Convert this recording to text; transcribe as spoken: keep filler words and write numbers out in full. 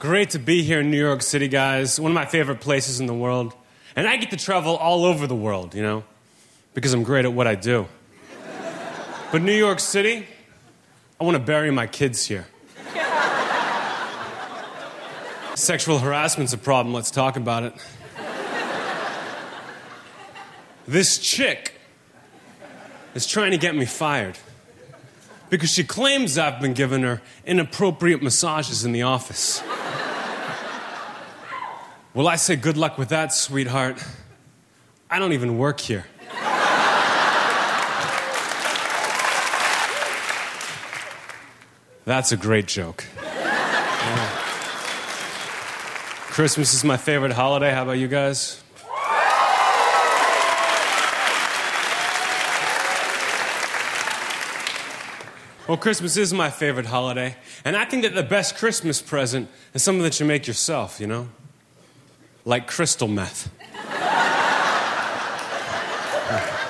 Great to be here in New York City, guys. One of my favorite places in the world. And I get to travel all over the world, you know, because I'm great at what I do. But New York City, I want to bury my kids here. Sexual harassment's a problem. Let's talk about it. This chick is trying to get me fired because she claims I've been giving her inappropriate massages in the office. Well, I say good luck with that, sweetheart. I don't even work here. That's a great joke. Yeah. Christmas is my favorite holiday. How about you guys? Well, Christmas is my favorite holiday, and I think that the best Christmas present is something that you make yourself, you know? Like crystal meth.